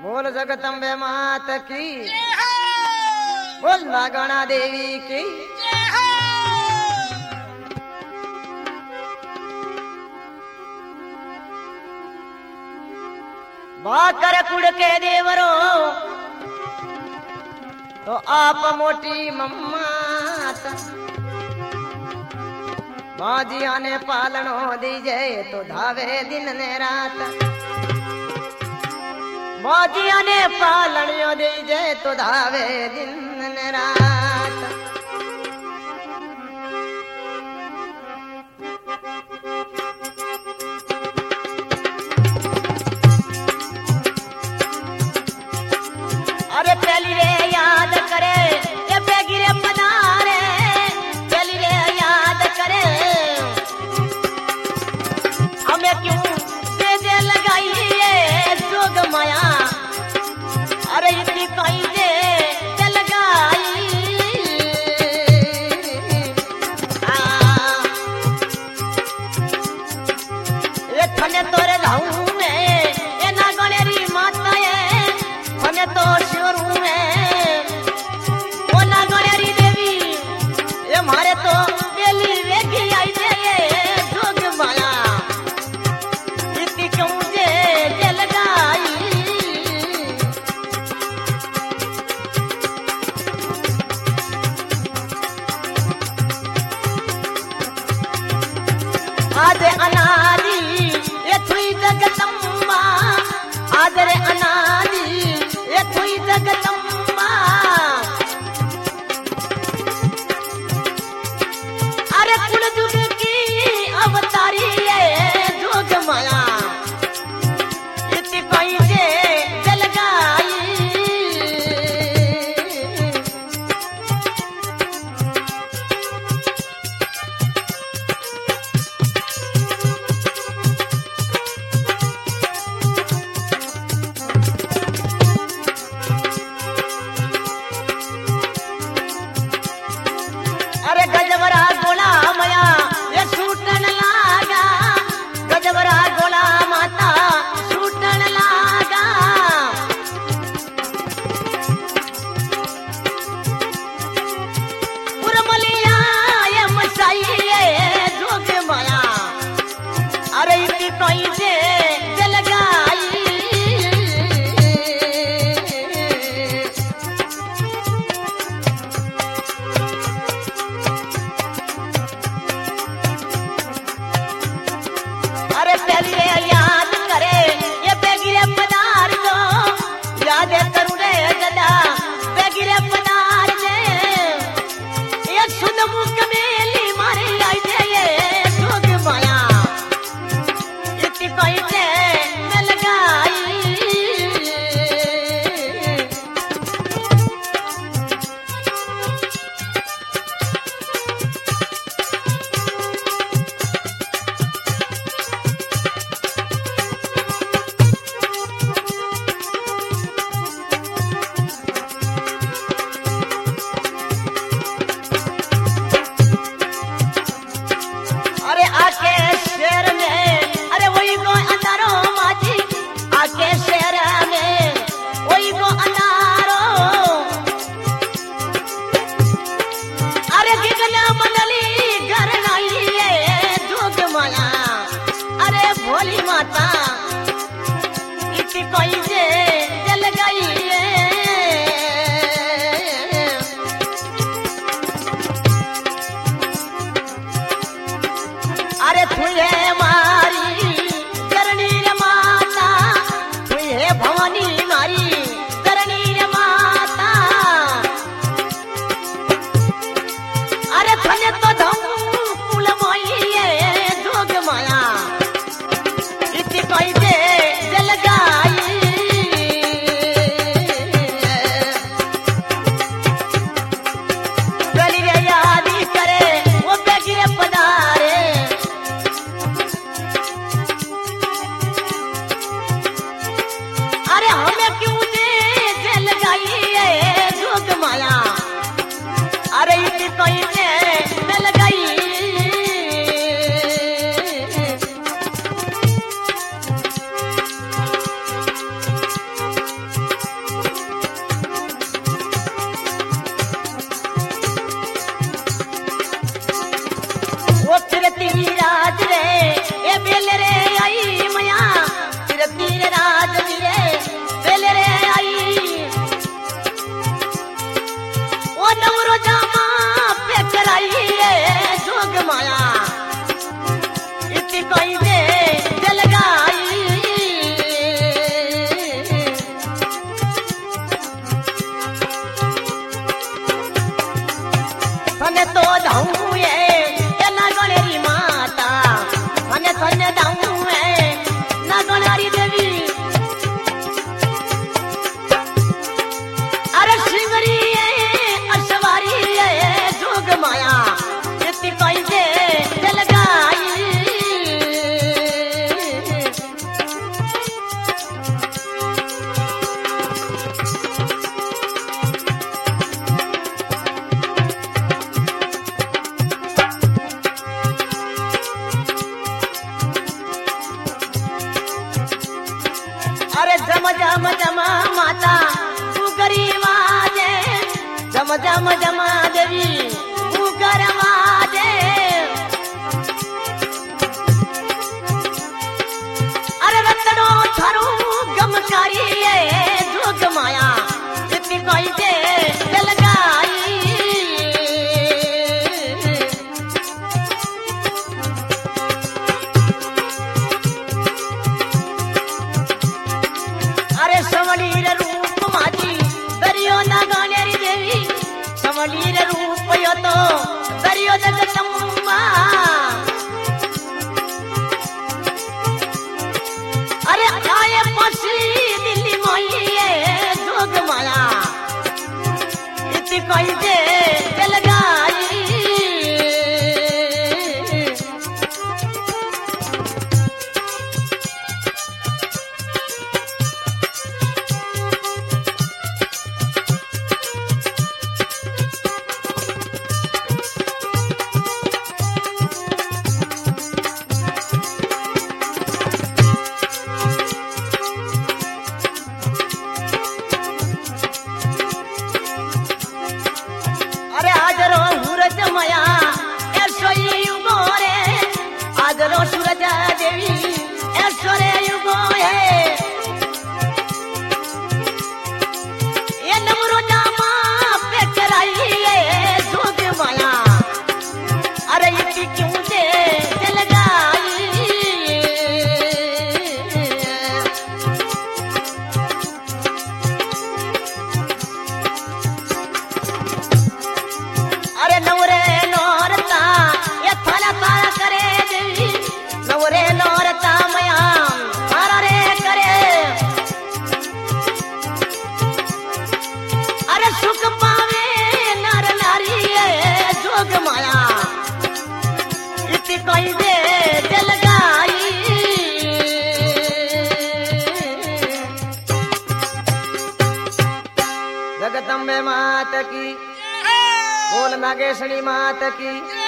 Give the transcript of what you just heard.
बोल जगदम्बे मात की, बोल नागणा देवी की। बाकर कुड़ के देवरो तो आप मोटी मम्मात, बाजिया ने पालनो दीजे तो धावे दिन ने रात, बाजिया ने पालनो दीजे तो धावे दिन ने रात। अरे पहली रे याद करे ये बेगिरे पधारे, पहली रे याद करे हमें क्यों दे लगाई ये जोग माया। अरे इतनी कहीं दे लगाई ये थने तोरे धाऊ में ये ना गणेरी माता है, थने तो शिवरू में वो ना गणेरी देवी ये मारे तो बेली वेगी आई दे ये जोग माया। इतनी क्यों दे लगाई आदे अनादि ये थुई जगदम्बा, आदरे अनादि ये थुई जगदम्बा। अरे कुल जुग की अवतारी ये जोग माया, इतनी कोई दे लगाई अरे गजबरा गोला मया ये छूटन लागा, गजबरा गोला माता छूटन लागा। उर्मलिया ये मसाई ये जोग माया। अरे इतनी कोई दे लगाई अरे पहली रे याद करे ये बेगिरे पदार दो, याद करूं रे गदा बेगिरे पदार दे ये सुन मुख मेली मारे आई दे ये जोग माया। इतनी कोई दे मैं लगाई अरे आके शहर में अरे वही को अंधारो माजी, आके शहर में वही को अंधारो। अरे गिगना मनली घर नहीं ये जोग माया। अरे भोली माता इतनी कोई दे लगाई अरे तुझे मारी करनी रे माता, तुझे भवानी मारी करनी रे माता। अरे तुझे तो धम कुल मोई ये जोग माया। इतनी कोई दे लगाई गली रे याद करे वो बेगिरे पधारे। जम जमा माता तू गरीबाजे जम जम जमा देवी तू गरवाजे अरे रतनो थारू गमकारी जोग माया इतनी कोई दे लगाई अरे समलीर रूप माजी दरियो ना गानेरी देवी समलीर रूप यो तो दरियो जगदम्बा अरे आए पसी दिल्ली मोइए जोग माया इतनी कोई दे लगाई जगदम्बे मात की बोल नागेश्वरी मात की